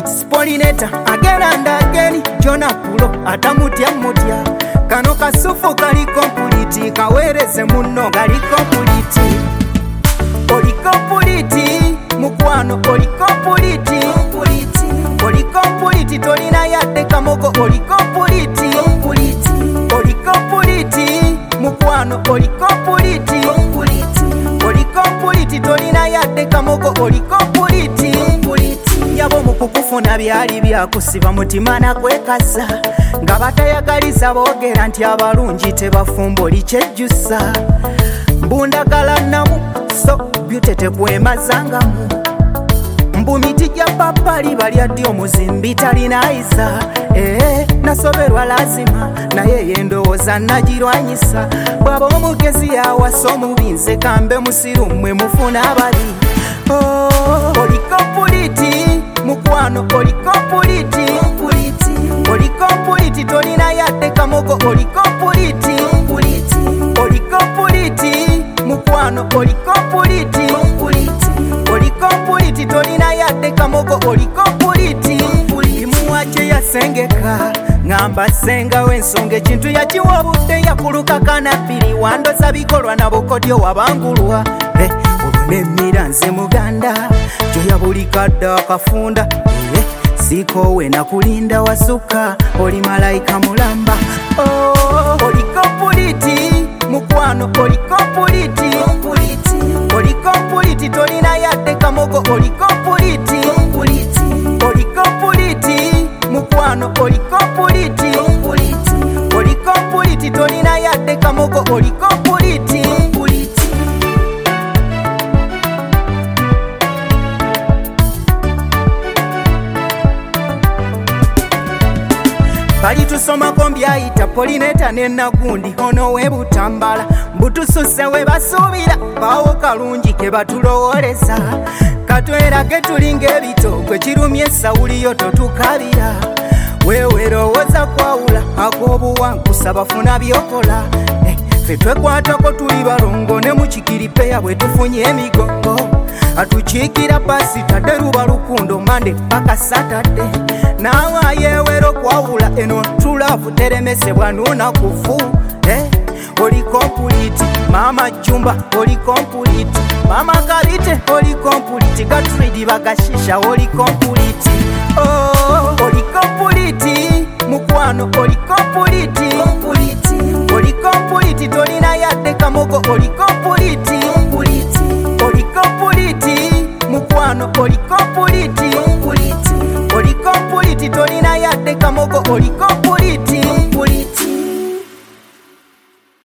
It's Pollinator again and again. Jona Pulo atamutya mutya. Kano kasufu kali kompuliti, kawereze muno gali kompuliti. Oli kompuliti, mukwano oli kompuliti. Oli kompuliti, tolina yadde kamogo oli kompuliti. Oli kompuliti, mukwano oli kompuliti. Oli kompuliti, tolina yadde kamogo oli kompuliti. Yabo mukukufuna byali byakusiba mutima nakwekasa, nga batayagaliza boogera nti abalungi tebafumba oli kyejjusa. Mbundagala namu so byutete kwemazangamu. Mbu miti gya papali balya ddi omuzimbi talinayiza. Nasoberwa lazima naye yendowooza nagirwanyisa. Bwaba omugezi yawasa omubinze kambe musiru mmwe mufuna abali. Oli kompuliti, mukwano oli kompuliti. Oli kompuliti, tolina yadde kamogo oli kompuliti. Oli kompuliti, mukwano oli kompuliti. Oli kompuliti, tolina yadde kamogo oli kompuliti. Imuwache yasengeka ngamba senga w'ensonga ekintu yakiwa budde yakuluka kanapiri wandoza bikolwa na bukodyo wabangulwa. Olunemmira nze muganda gyoya buli kadde akafunda. Sikowe nakulinda wasuka oli malayika mulamba. Oli kompuliti, mukwano oli kompuliti. Oli kompuliti, tolina yadde kamogo oli kompuliti. Oli kompuliti, mukwano oli kompuliti. Oli kompuliti, tolina yadde kamogo oli kompuliti. Bali tusomako mbyayita Pollinator ne Nagundi ono we Butambala. Mbutususe we basuubira bawo kalungi ke batulowooleza. Katwerage tulinga ebitoogo kirumye Sawuliyo totukabira. Wewe lowooza kwawula ak'obuwankusa bafuna byokola. Ffe twekwatako tuli balongo ne mu Kikiripeya bwe tufunye emigongo. Atukiikira pasi tadde luba lukundo Mande paka Satadde. Naawe ayewero kwawula eno tulavu teremesebwa nunakufu. Oli kompuliti, Mama Jumba oli kompuliti, Mama Kabite oli kompuliti, Gatridi Bagashisha oli kompuliti. Oli kompuliti, mukwano oli kompuliti. Oli kompuliti, tolina yadde kamogo oli kompuliti. Oli kompuliti, mukwano oli kompuliti. Oli kompuliti, tolina yadde kamogo oli kompuliti.